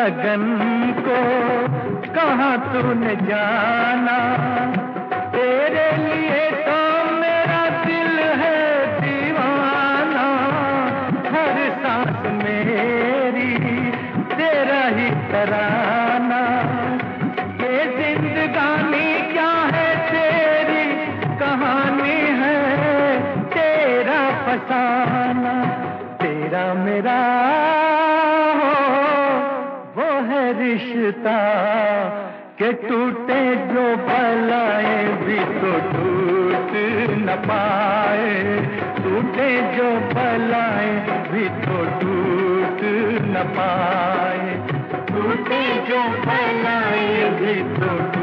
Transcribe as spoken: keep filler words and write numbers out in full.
लगन को कहाँ तूने जाना, तेरे लिए तो मेरा दिल है दीवाना, हर सांस मेरी तेरा ही तराना। ये जिंदगानी क्या है तेरी कहानी है, तेरा फसाना, तेरा मेरा हो वो है रिश्ता, के टूटे जो भलाए भी तो टूट न पाए, टूटे जो भलाए भी तो टूट न पाए, टूटे जो भलाए भी तो